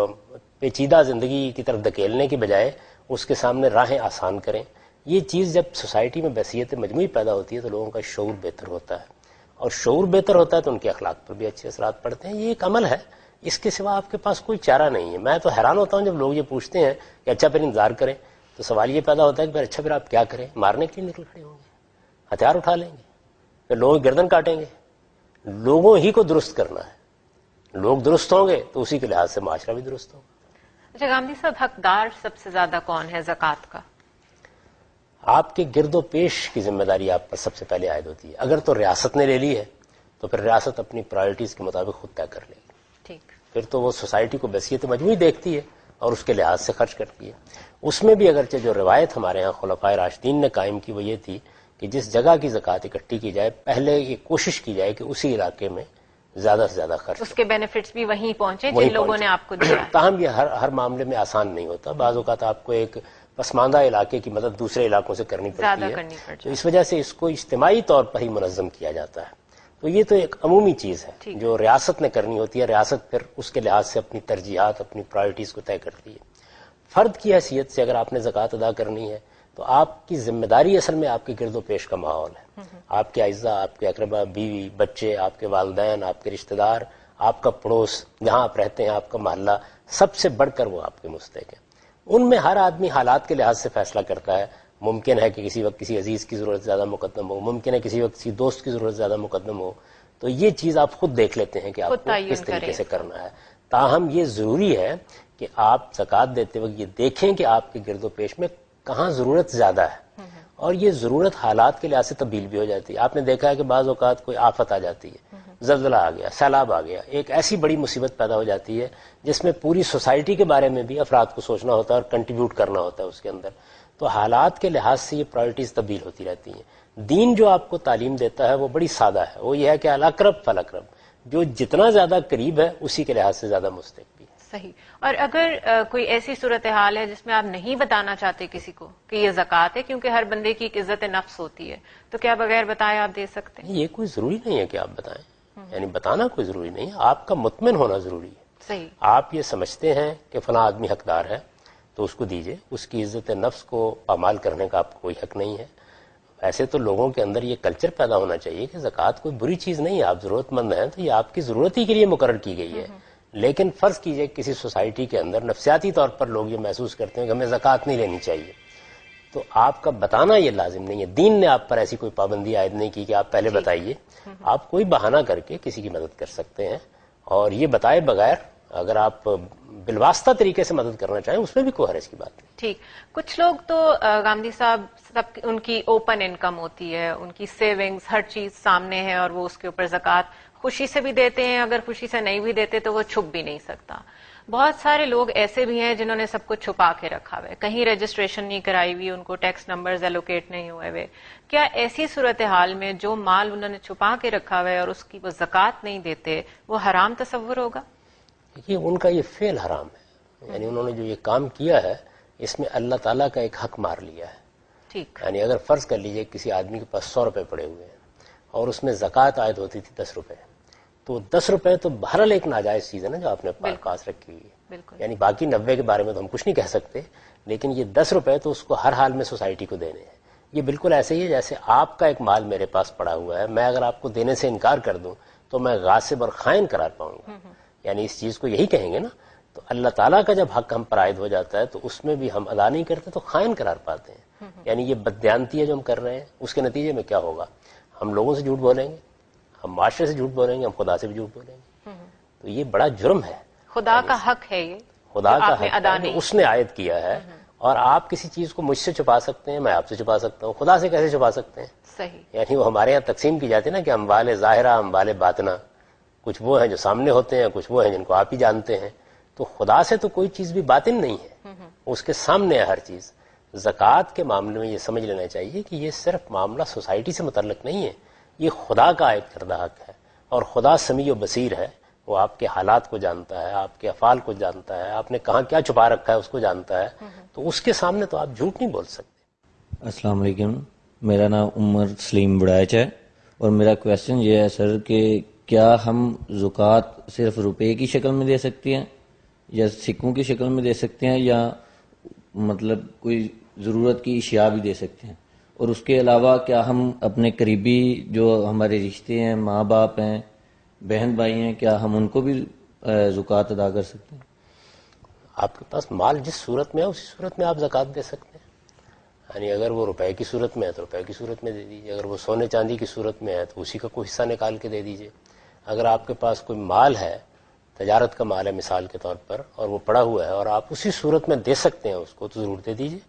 پیچیدہ زندگی کی طرف دھکیلنے کی بجائے اس کے سامنے راہیں آسان کریں. یہ چیز جب سوسائٹی میں بحثیت مجموعی پیدا ہوتی ہے تو لوگوں کا شعور بہتر ہوتا ہے، اور شعور بہتر ہوتا ہے تو ان کے اخلاق پر بھی اچھے اثرات پڑتے ہیں. یہ ایک عمل ہے، اس کے سوا آپ کے پاس کوئی چارہ نہیں ہے. میں تو حیران ہوتا ہوں جب لوگ یہ پوچھتے ہیں کہ اچھا پھر انتظار کریں، تو سوال یہ پیدا ہوتا ہے کہ پھر اچھا پھر آپ کیا کریں؟ مارنے کے لیے نکل کھڑے ہوں گے، ہتھیار اٹھا لیں گے، پھر لوگوں کی گردن کاٹیں گے. لوگوں ہی کو درست کرنا ہے. لوگ درست ہوں گے تو اسی کے لحاظ سے معاشرہ بھی درست ہوگا. اچھا گامدی صاحب، حقدار سب سے زیادہ کون ہے زکوٰۃ کا؟ آپ کے گرد و پیش کی ذمہ داری آپ پر سب سے پہلے عائد ہوتی ہے. اگر تو ریاست نے لے لی ہے تو پھر ریاست اپنی پرائرٹیز کے مطابق خود طے کر لے گی. ٹھیک. پھر تو وہ سوسائٹی کو بحیثیت مجموعی دیکھتی ہے اور اس کے لحاظ سے خرچ کرتی ہے. اس میں بھی اگرچہ جو روایت ہمارے ہاں خلفائے راشدین نے قائم کی وہ یہ تھی کہ جس جگہ کی زکوٰۃ اکٹھی کی جائے پہلے یہ کوشش کی جائے کہ اسی علاقے میں زیادہ سے زیادہ خرچ اس کے بینیفٹس بھی وہیں پہنچے وہیں جن لوگوں پہنچے. نے آپ کو دیا. تاہم یہ ہر ہر معاملے میں آسان نہیں ہوتا. بعض اوقات آپ کو ایک پسماندہ علاقے کی مدد دوسرے علاقوں سے کرنی پڑتی زیادہ ہے کرنی پڑتی تو اس وجہ سے اس کو اجتماعی طور پر ہی منظم کیا جاتا ہے. تو یہ تو ایک عمومی چیز ہے جو ریاست نے کرنی ہوتی ہے. ریاست پھر اس کے لحاظ سے اپنی ترجیحات اپنی پرائرٹیز کو طے کرتی ہے. فرد کی حیثیت سے اگر آپ نے زکوٰۃ ادا کرنی ہے تو آپ کی ذمہ داری اصل میں آپ کے گرد و پیش کا ماحول ہے. آپ کے اعزاء، آپ کے اقربا، بیوی، بچے، آپ کے والدین، آپ کے رشتہ دار، آپ کا پڑوس، جہاں آپ رہتے ہیں، آپ کا محلہ، سب سے بڑھ کر وہ آپ کے مستحق ہیں. ان میں ہر آدمی حالات کے لحاظ سے فیصلہ کرتا ہے. ممکن ہے کہ کسی وقت کسی عزیز کی ضرورت زیادہ مقدم ہو، ممکن ہے کسی وقت کسی دوست کی ضرورت زیادہ مقدم ہو. تو یہ چیز آپ خود دیکھ لیتے ہیں کہ آپ کو کس طریقے سے کرنا ہے. تاہم یہ ضروری ہے کہ آپ زکوٰۃ دیتے وقت یہ دیکھیں کہ آپ کے گرد و پیش میں کہاں ضرورت زیادہ ہے، اور یہ ضرورت حالات کے لحاظ سے تبدیل بھی ہو جاتی ہے. آپ نے دیکھا ہے کہ بعض اوقات کوئی آفت آ جاتی ہے، زلزلہ آ گیا، سیلاب آ گیا، ایک ایسی بڑی مصیبت پیدا ہو جاتی ہے جس میں پوری سوسائٹی کے بارے میں بھی افراد کو سوچنا ہوتا ہے اور کنٹریبیوٹ کرنا ہوتا ہے اس کے اندر. تو حالات کے لحاظ سے یہ پرائرٹیز تبدیل ہوتی رہتی ہیں. دین جو آپ کو تعلیم دیتا ہے وہ بڑی سادہ ہے. وہ یہ ہے کہ الاقرب فالاقرب، جو جتنا زیادہ قریب ہے اسی کے لحاظ سے زیادہ مستحق بھی ہے. صحیح. اور اگر آ, کوئی ایسی صورتحال ہے جس میں آپ نہیں بتانا چاہتے کسی کو کہ یہ زکوٰۃ ہے، کیونکہ ہر بندے کی ایک عزت نفس ہوتی ہے، تو کیا بغیر بتائے آپ دے سکتے ہیں؟ یہ کوئی ضروری نہیں ہے کہ آپ بتائیں، یعنی بتانا کوئی ضروری نہیں ہے. آپ کا مطمئن ہونا ضروری ہے. صحیح. آپ یہ سمجھتے ہیں کہ فلاں آدمی حقدار ہے تو اس کو دیجئے. اس کی عزت نفس کو پامال کرنے کا آپ کو کوئی حق نہیں ہے. ایسے تو لوگوں کے اندر یہ کلچر پیدا ہونا چاہیے کہ زکوٰۃ کوئی بری چیز نہیں ہے. آپ ضرورت مند ہیں تو یہ آپ کی ضرورت ہی کے لیے مقرر کی گئی ہے. لیکن فرض کیجئے کسی سوسائٹی کے اندر نفسیاتی طور پر لوگ یہ محسوس کرتے ہیں کہ ہمیں زکوٰۃ نہیں لینی چاہیے، تو آپ کا بتانا یہ لازم نہیں ہے. دین نے آپ پر ایسی کوئی پابندی عائد نہیں کی کہ آپ پہلے بتائیے. آپ کوئی بہانہ کر کے کسی کی مدد کر سکتے ہیں، اور یہ بتائے بغیر اگر آپ بالواسطہ طریقے سے مدد کرنا چاہیں اس میں بھی کوئی حرج کی بات نہیں. ٹھیک. کچھ لوگ تو گاندھی صاحب سب ان کی اوپن انکم ہوتی ہے، ان کی سیونگز، ہر چیز سامنے ہے، اور وہ اس کے اوپر زکوٰۃ خوشی سے بھی دیتے ہیں، اگر خوشی سے نہیں بھی دیتے تو وہ چھپ بھی نہیں سکتا. بہت سارے لوگ ایسے بھی ہیں جنہوں نے سب کچھ چھپا کے رکھا ہوا ہے، کہیں رجسٹریشن نہیں کرائی ہوئی، ان کو ٹیکس نمبرز ایلوکیٹ نہیں ہوئے ہوئے. کیا ایسی صورتحال میں جو مال انہوں نے چھپا کے رکھا ہوا ہے اور اس کی وہ زکوٰۃ نہیں دیتے وہ حرام تصور ہوگا؟ دیکھیے ان کا یہ فعل حرام ہے، یعنی انہوں نے جو یہ کام کیا ہے اس میں اللہ تعالیٰ کا ایک حق مار لیا ہے. ٹھیک. یعنی اگر فرض کر لیجئے کسی آدمی کے پاس سو روپے پڑے ہوئے ہیں اور اس میں زکوٰۃ عائد ہوتی تھی دس روپے، تو دس روپے تو بہرحال ایک ناجائز چیز ہے نا جو آپ نے پاس رکھی ہوئی ہے. بالکل. یعنی باقی نوے کے بارے میں تو ہم کچھ نہیں کہہ سکتے، لیکن یہ دس روپے تو اس کو ہر حال میں سوسائٹی کو دینے ہیں. یہ بالکل ایسے ہی ہے جیسے آپ کا ایک مال میرے پاس پڑا ہوا ہے، میں اگر آپ کو دینے سے انکار کر دوں تو میں غاصب اور خائن قرار پاؤں گا. یعنی اس چیز کو یہی کہیں گے نا. تو اللہ تعالیٰ کا جب حق ہم پر عائد ہو جاتا ہے تو اس میں بھی ہم ادا نہیں کرتے تو خائن قرار پاتے ہیں. یعنی یہ بددیانتی ہے جو ہم کر رہے ہیں، اس کے نتیجے میں کیا ہوگا؟ ہم لوگوں سے جھوٹ بولیں گے، ہم معاشرے سے جھوٹ بولیں گے، ہم خدا سے بھی جھوٹ بولیں گے. تو یہ بڑا جرم ہے. خدا کا حق ہے، یہ خدا کا حق ہے، اس نے عائد کیا ہے. اور آپ کسی چیز کو مجھ سے چھپا سکتے ہیں، میں آپ سے چھپا سکتا ہوں، خدا سے کیسے چھپا سکتے ہیں؟ صحیح. یعنی وہ ہمارے یہاں تقسیم کی جاتی ہے نا کہ اموال ظاہرہ اموال باطنہ، کچھ وہ ہیں جو سامنے ہوتے ہیں، کچھ وہ ہیں جن کو آپ ہی جانتے ہیں. تو خدا سے تو کوئی چیز بھی باطن نہیں ہے، اس کے سامنے ہے ہر چیز. زکوٰۃ کے معاملے میں یہ سمجھ لینا چاہیے کہ یہ صرف معاملہ سوسائٹی سے متعلق نہیں ہے، یہ خدا کا عائد کردہ حق ہے. اور خدا سمیع و بصیر ہے، وہ آپ کے حالات کو جانتا ہے، آپ کے افعال کو جانتا ہے، آپ نے کہاں کیا چھپا رکھا ہے اس کو جانتا ہے. تو اس کے سامنے تو آپ جھوٹ نہیں بول سکتے. السلام علیکم، میرا نام عمر سلیم بڑائچ ہے، اور میرا کویشچن یہ ہے سر کہ کیا ہم زکوٰۃ صرف روپے کی شکل میں دے سکتے ہیں یا سکوں کی شکل میں دے سکتے ہیں، یا مطلب کوئی ضرورت کی اشیاء بھی دے سکتے ہیں؟ اور اس کے علاوہ کیا ہم اپنے قریبی جو ہمارے رشتے ہیں، ماں باپ ہیں، بہن بھائی ہیں، کیا ہم ان کو بھی زکوٰۃ ادا کر سکتے ہیں؟ آپ کے پاس مال جس صورت میں ہے اسی صورت میں آپ زکوٰۃ دے سکتے ہیں. یعنی اگر وہ روپے کی صورت میں ہے تو روپے کی صورت میں دے دیجیے، اگر وہ سونے چاندی کی صورت میں ہے تو اسی کا کوئی حصہ نکال کے دے دیجیے. اگر آپ کے پاس کوئی مال ہے، تجارت کا مال ہے مثال کے طور پر، اور وہ پڑا ہوا ہے اور آپ اسی صورت میں دے سکتے ہیں اس کو، تو ضرور دے دیجیے.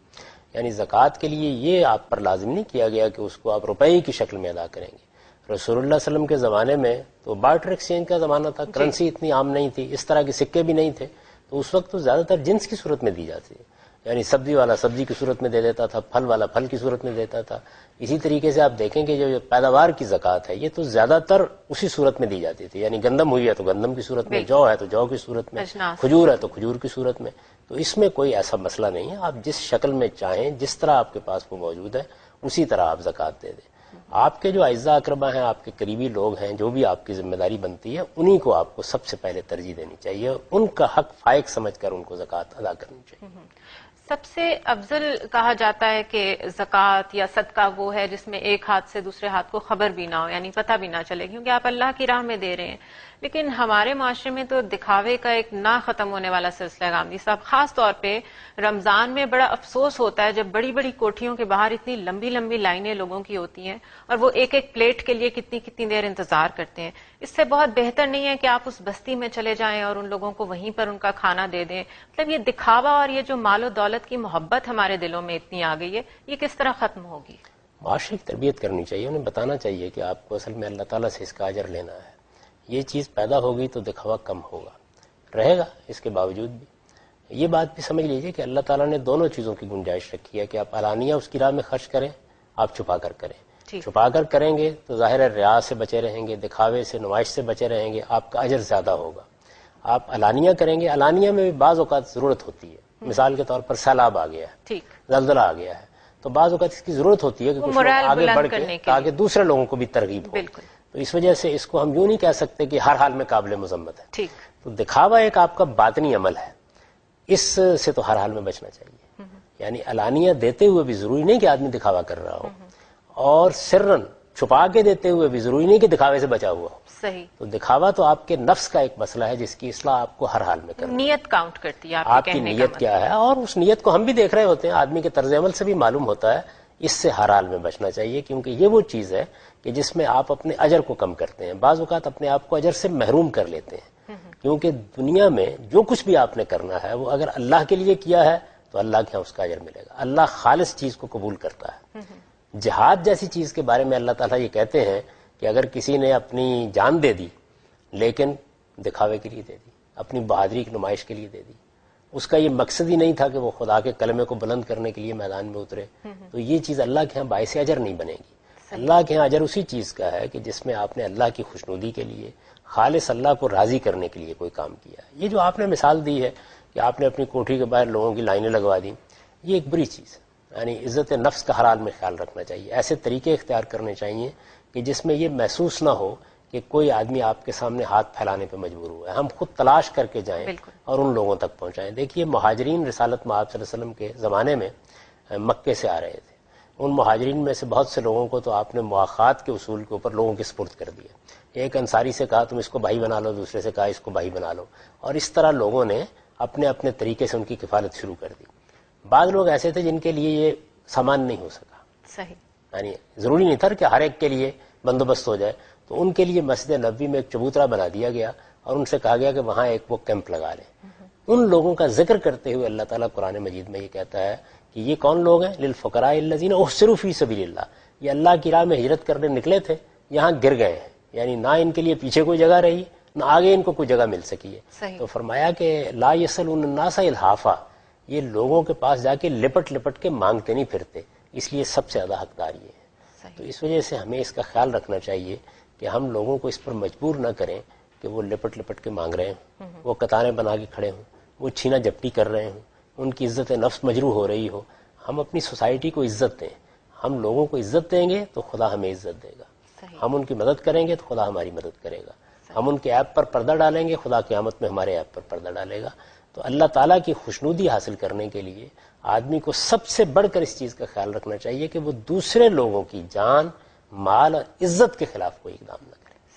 یعنی زکوٰۃ کے لیے یہ آپ پر لازم نہیں کیا گیا کہ اس کو آپ روپے کی شکل میں ادا کریں گے. رسول اللہ صلی اللہ علیہ وسلم کے زمانے میں تو بارٹر ایکسچینج کا زمانہ تھا, کرنسی اتنی عام نہیں تھی, اس طرح کے سکے بھی نہیں تھے, تو اس وقت تو زیادہ تر جنس کی صورت میں دی جاتی ہے, یعنی سبزی والا سبزی کی صورت میں دے دیتا تھا, پھل والا پھل کی صورت میں دیتا تھا. اسی طریقے سے آپ دیکھیں کہ جو پیداوار کی زکوٰۃ ہے یہ تو زیادہ تر اسی صورت میں دی جاتی تھی, یعنی گندم ہوئی ہے تو گندم کی صورت میں, جو ہے تو جو کی صورت میں, کھجور ہے تو کھجور کی صورت میں. تو اس میں کوئی ایسا مسئلہ نہیں ہے, آپ جس شکل میں چاہیں, جس طرح آپ کے پاس وہ موجود ہے اسی طرح آپ زکوٰۃ دے دیں. آپ کے جو اعزاء اقربا ہیں, آپ کے قریبی لوگ ہیں, جو بھی آپ کی ذمہ داری بنتی ہے, انہی کو آپ کو سب سے پہلے ترجیح دینی چاہیے, ان کا حق فائق سمجھ کر ان کو زکوٰۃ ادا کرنی چاہیے. سب سے افضل کہا جاتا ہے کہ زکوٰۃ یا صدقہ وہ ہے جس میں ایک ہاتھ سے دوسرے ہاتھ کو خبر بھی نہ ہو, یعنی پتہ بھی نہ چلے, کیونکہ آپ اللہ کی راہ میں دے رہے ہیں. لیکن ہمارے معاشرے میں تو دکھاوے کا ایک نہ ختم ہونے والا سلسلہ ہے غامدی صاحب. خاص طور پہ رمضان میں بڑا افسوس ہوتا ہے جب بڑی بڑی کوٹھیوں کے باہر اتنی لمبی لمبی لائنیں لوگوں کی ہوتی ہیں اور وہ ایک ایک پلیٹ کے لیے کتنی کتنی دیر انتظار کرتے ہیں. اس سے بہت بہتر نہیں ہے کہ آپ اس بستی میں چلے جائیں اور ان لوگوں کو وہیں پر ان کا کھانا دے دیں. مطلب یہ دکھاوا اور یہ جو مال و دولت کی محبت ہمارے دلوں میں اتنی آ گئی ہے, یہ کس طرح ختم ہوگی؟ معاشرے کی تربیت کرنی چاہیے, انہیں بتانا چاہیے کہ آپ کو اصل میں اللہ تعالیٰ سے اس کا اجر لینا ہے. یہ چیز پیدا ہوگی تو دکھاوا کم ہوگا, رہے گا اس کے باوجود بھی. یہ بات بھی سمجھ لیجئے کہ اللہ تعالیٰ نے دونوں چیزوں کی گنجائش رکھی ہے کہ آپ علانیہ اس کی راہ میں خرچ کریں, آپ چھپا کر کریں. چھپا کر کریں گے تو ظاہر ہے ریا سے بچے رہیں گے, دکھاوے سے, نمائش سے بچے رہیں گے, آپ کا اجر زیادہ ہوگا. آپ علانیہ کریں گے, علانیہ میں بھی بعض اوقات ضرورت ہوتی ہے, مثال کے طور پر سیلاب آ گیا ہے, زلزلہ آ گیا ہے, تو بعض اوقات اس کی ضرورت ہوتی ہے کہ کچھ لوگ آگے بڑھ کے تاکہ دوسرے لوگوں کو بھی ترغیب ہو. تو اس وجہ سے اس کو ہم یوں نہیں کہہ سکتے کہ ہر حال میں قابل مذمت ہے. تو دکھاوا ایک آپ کا باطنی عمل ہے, اس سے تو ہر حال میں بچنا چاہیے. یعنی علانیہ دیتے ہوئے بھی ضروری نہیں کہ آدمی دکھاوا کر رہا ہو, اور سرن چھپا کے دیتے ہوئے بھی ضروری نہیں کہ دکھاوے سے بچا ہوا ہو. صحیح. تو دکھاوا تو آپ کے نفس کا ایک مسئلہ ہے جس کی اصلاح آپ کو ہر حال میں کرنی ہے. نیت کاؤنٹ کرتی ہے آپ کی نیت کیا ہے, اور اس نیت کو ہم بھی دیکھ رہے ہوتے ہیں, آدمی کے طرز عمل سے بھی معلوم ہوتا ہے. اس سے ہر حال میں بچنا چاہیے, کیونکہ یہ وہ چیز ہے کہ جس میں آپ اپنے اجر کو کم کرتے ہیں, بعض اوقات اپنے آپ کو اجر سے محروم کر لیتے ہیں. کیونکہ دنیا میں جو کچھ بھی آپ نے کرنا ہے وہ اگر اللہ کے لیے کیا ہے تو اللہ کے یہاں اس کا اجر ملے گا. اللہ خالص چیز کو قبول کرتا ہے. جہاد جیسی چیز کے بارے میں اللہ تعالیٰ یہ کہتے ہیں کہ اگر کسی نے اپنی جان دے دی لیکن دکھاوے کے لیے دے دی, اپنی بہادری کی نمائش کے لیے دے دی, اس کا یہ مقصد ہی نہیں تھا کہ وہ خدا کے کلمے کو بلند کرنے کے لیے میدان میں اترے, تو یہ چیز اللہ کے ہاں باعث اجر نہیں بنے گی. اللہ کے ہاں اجر اسی چیز کا ہے کہ جس میں آپ نے اللہ کی خوشنودی کے لیے, خالص اللہ کو راضی کرنے کے لیے کوئی کام کیا ہے. یہ جو آپ نے مثال دی ہے کہ آپ نے اپنی کوٹھی کے باہر لوگوں کی لائنیں لگوا دی, یہ ایک بری چیز ہے. یعنی عزت نفس کا ہر حال میں خیال رکھنا چاہیے. ایسے طریقے اختیار کرنے چاہیے کہ جس میں یہ محسوس نہ ہو کہ کوئی آدمی آپ کے سامنے ہاتھ پھیلانے پہ مجبور ہوا ہے. ہم خود تلاش کر کے جائیں اور ان لوگوں تک پہنچائیں. دیکھیے مہاجرین رسالت مآب صلی اللہ علیہ وسلم کے زمانے میں مکے سے آ رہے تھے. ان مہاجرین میں سے بہت سے لوگوں کو تو آپ نے مواخات کے اصول کے اوپر لوگوں کے سپرد کر دیا. ایک انصاری سے کہا تم اس کو بھائی بنا لو, دوسرے سے کہا اس کو بھائی بنا لو, اور اس طرح لوگوں نے اپنے اپنے طریقے سے ان کی کفالت شروع کر دی. بعض لوگ ایسے تھے جن کے لیے یہ سامان نہیں ہو سکا. صحیح. یعنی ضروری نہیں تھا کہ ہر ایک کے لیے بندوبست ہو جائے, تو ان کے لیے مسجد نبوی میں ایک چبوترا بنا دیا گیا اور ان سے کہا گیا کہ وہاں ایک وہ کیمپ لگا لیں. ان لوگوں کا ذکر کرتے ہوئے اللہ تعالیٰ قرآن مجید میں یہ کہتا ہے کہ یہ کون لوگ ہیں, للفقراء الذین احصروا فی سبیل اللہ, یہ اللہ کی راہ میں ہجرت کرنے نکلے تھے, یہاں گر گئے ہیں. یعنی نہ ان کے لیے پیچھے کوئی جگہ رہی, نہ آگے ان کو کوئی جگہ مل سکی ہے. تو فرمایا کہ لا یسألون الناس الحافا, یہ لوگوں کے پاس جا کے لپٹ لپٹ کے مانگتے نہیں پھرتے, اس لیے سب سے زیادہ حقدار یہ ہے. تو اس وجہ سے ہمیں اس کا خیال رکھنا چاہیے کہ ہم لوگوں کو اس پر مجبور نہ کریں کہ وہ لپٹ لپٹ کے مانگ رہے ہوں, وہ قطاریں بنا کے کھڑے ہوں, وہ چھینا جپٹی کر رہے ہوں, ان کی عزت نفس مجروح ہو رہی ہو. ہم اپنی سوسائٹی کو عزت دیں, ہم لوگوں کو عزت دیں گے تو خدا ہمیں عزت دے گا. ہم ان کی مدد کریں گے تو خدا ہماری مدد کرے گا. ہم ان کے ایپ پر پردہ ڈالیں گے, خدا قیامت میں ہمارے ایپ پر پردہ ڈالے گا. تو اللہ تعالیٰ کی خوشنودی حاصل کرنے کے لیے آدمی کو سب سے بڑھ کر اس چیز کا خیال رکھنا چاہیے کہ وہ دوسرے لوگوں کی جان, مال اور عزت کے خلاف کوئی اقدام نہ کرے.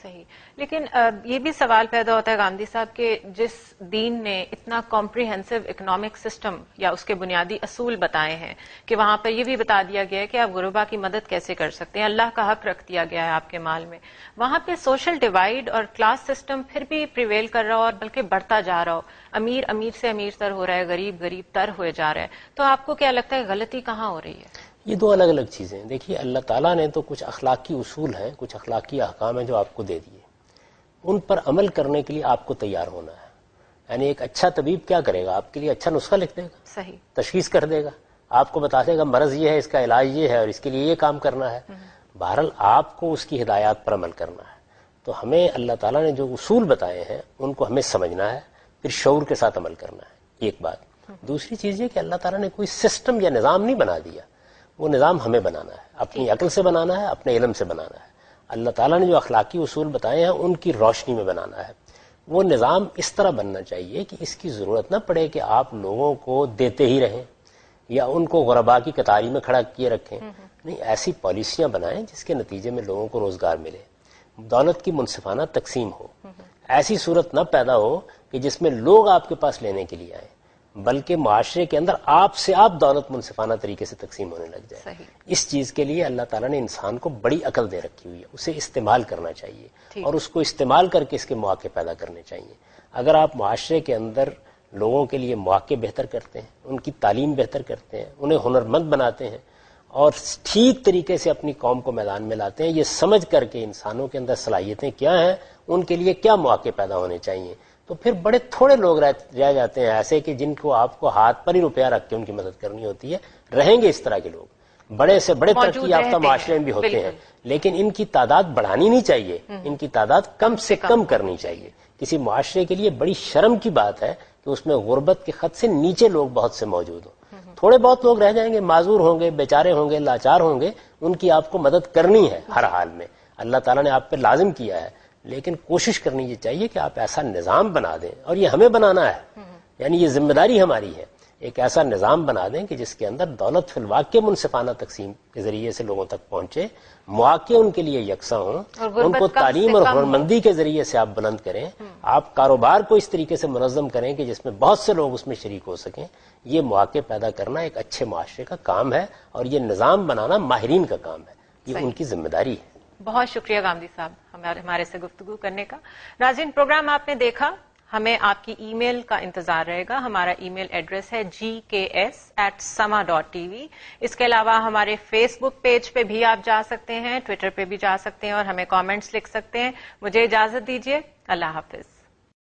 صحیح. لیکن یہ بھی سوال پیدا ہوتا ہے گاندھی صاحب کہ جس دین نے اتنا کمپریہنسو اکنامک سسٹم یا اس کے بنیادی اصول بتائے ہیں کہ وہاں پر یہ بھی بتا دیا گیا ہے کہ آپ غربا کی مدد کیسے کر سکتے ہیں, اللہ کا حق رکھ دیا گیا ہے آپ کے مال میں, وہاں پہ سوشل ڈیوائڈ اور کلاس سسٹم پھر بھی پریویل کر رہا ہو اور بلکہ بڑھتا جا رہا ہو, امیر امیر سے امیر تر ہو رہا ہے, غریب غریب تر ہوئے جا رہا ہے, تو آپ کو کیا لگتا ہے غلطی کہاں ہو رہی ہے؟ یہ دو الگ الگ چیزیں ہیں. دیکھیے اللہ تعالیٰ نے تو کچھ اخلاقی اصول ہیں, کچھ اخلاقی احکام ہیں جو آپ کو دے دیے, ان پر عمل کرنے کے لیے آپ کو تیار ہونا ہے. یعنی ایک اچھا طبیب کیا کرے گا, آپ کے لیے اچھا نسخہ لکھ دے گا, صحیح تشخیص کر دے گا, آپ کو بتا دے گا مرض یہ ہے, اس کا علاج یہ ہے اور اس کے لیے یہ کام کرنا ہے. بہرحال آپ کو اس کی ہدایات پر عمل کرنا ہے. تو ہمیں اللہ تعالیٰ نے جو اصول بتائے ہیں ان کو ہمیں سمجھنا ہے, پھر شعور کے ساتھ عمل کرنا ہے, ایک بات. دوسری چیز یہ کہ اللہ تعالیٰ نے کوئی سسٹم یا نظام نہیں بنا دیا, وہ نظام ہمیں بنانا ہے, اپنی عقل سے بنانا ہے, اپنے علم سے بنانا ہے. اللہ تعالیٰ نے جو اخلاقی اصول بتائے ہیں ان کی روشنی میں بنانا ہے. وہ نظام اس طرح بننا چاہیے کہ اس کی ضرورت نہ پڑے کہ آپ لوگوں کو دیتے ہی رہیں یا ان کو غربا کی قطاری میں کھڑا کیے رکھیں. نہیں, ایسی پالیسیاں بنائیں جس کے نتیجے میں لوگوں کو روزگار ملے, دولت کی منصفانہ تقسیم ہو. ایسی صورت نہ پیدا ہو کہ جس میں لوگ آپ کے پاس لینے کے لیے آئیں, بلکہ معاشرے کے اندر آپ سے آپ دولت منصفانہ طریقے سے تقسیم ہونے لگ جائے. صحیح. اس چیز کے لیے اللہ تعالیٰ نے انسان کو بڑی عقل دے رکھی ہوئی ہے, اسے استعمال کرنا چاہیے اور اس کو استعمال کر کے اس کے مواقع پیدا کرنے چاہیے. اگر آپ معاشرے کے اندر لوگوں کے لیے مواقع بہتر کرتے ہیں, ان کی تعلیم بہتر کرتے ہیں, انہیں ہنرمند بناتے ہیں اور ٹھیک طریقے سے اپنی قوم کو میدان میں لاتے ہیں, یہ سمجھ کر کے انسانوں کے اندر صلاحیتیں کیا ہیں, ان کے لیے کیا مواقع پیدا ہونے چاہیے, تو پھر بڑے تھوڑے لوگ رہ جاتے ہیں ایسے کہ جن کو آپ کو ہاتھ پر ہی روپیہ رکھ کے ان کی مدد کرنی ہوتی ہے. رہیں گے اس طرح کے لوگ, بڑے سے بڑے ترقی یافتہ معاشرے میں بھی ہوتے ہیں, لیکن ان کی تعداد بڑھانی نہیں چاہیے, ان کی تعداد کم سے کم کرنی چاہیے. کسی معاشرے کے لیے بڑی شرم کی بات ہے کہ اس میں غربت کے خط سے نیچے لوگ بہت سے موجود ہوں. تھوڑے بہت لوگ رہ جائیں گے, معذور ہوں گے, بیچارے ہوں گے, لاچار ہوں گے, ان کی آپ کو مدد کرنی ہے ہر حال میں, اللہ تعالیٰ نے آپ پہ لازم کیا ہے. لیکن کوشش کرنی یہ چاہیے کہ آپ ایسا نظام بنا دیں, اور یہ ہمیں بنانا ہے, یعنی یہ ذمہ داری ہماری ہے, ایک ایسا نظام بنا دیں کہ جس کے اندر دولت فی الواقع منصفانہ تقسیم کے ذریعے سے لوگوں تک پہنچے, مواقع ان کے لیے یکساں ہوں, ان کو تعلیم اور ہنرمندی کے ذریعے سے آپ بلند کریں, آپ کاروبار کو اس طریقے سے منظم کریں کہ جس میں بہت سے لوگ اس میں شریک ہو سکیں. یہ مواقع پیدا کرنا ایک اچھے معاشرے کا کام ہے, اور یہ نظام بنانا ماہرین کا کام ہے, یہ ان کی ذمہ داری ہے. بہت شکریہ گاندھی صاحب ہمارے ہمارے سے گفتگو کرنے کا. ناظرین, پروگرام آپ نے دیکھا, ہمیں آپ کی ای میل کا انتظار رہے گا. ہمارا ای میل ایڈریس ہے جی K S at Samaa dot T V. اس کے علاوہ ہمارے فیس بک پیج پہ بھی آپ جا سکتے ہیں, ٹویٹر پہ بھی جا سکتے ہیں اور ہمیں کامنٹس لکھ سکتے ہیں. مجھے اجازت دیجیے, اللہ حافظ.